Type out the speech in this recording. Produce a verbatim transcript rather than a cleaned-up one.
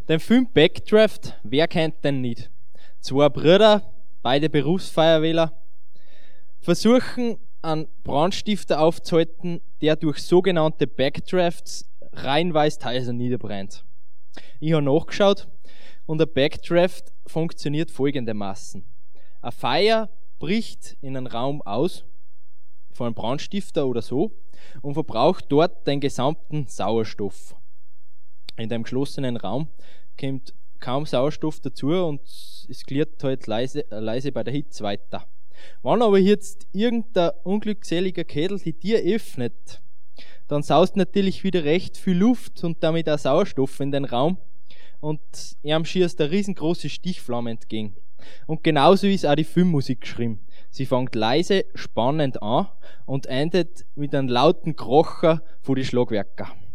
Den Film Backdraft, wer kennt den nicht? Zwei Brüder, beide Berufsfeuerwehrler, versuchen einen Brandstifter aufzuhalten, der durch sogenannte Backdrafts reihenweise Häuser niederbrennt. Ich habe nachgeschaut und ein Backdraft funktioniert folgendermaßen. Ein Feuer bricht in einen Raum aus, von einem Brandstifter oder so, und verbraucht dort den gesamten Sauerstoff. In dem geschlossenen Raum kommt kaum Sauerstoff dazu und es gliert halt leise, leise bei der Hitze weiter. Wenn aber jetzt irgendein unglückseliger Kädel die Tür öffnet, dann saust natürlich wieder recht viel Luft und damit auch Sauerstoff in den Raum und ihm schießt eine riesengroße Stichflamme entgegen. Und genauso ist auch die Filmmusik geschrieben. Sie fängt leise, spannend an und endet mit einem lauten Krocher von die Schlagwerker.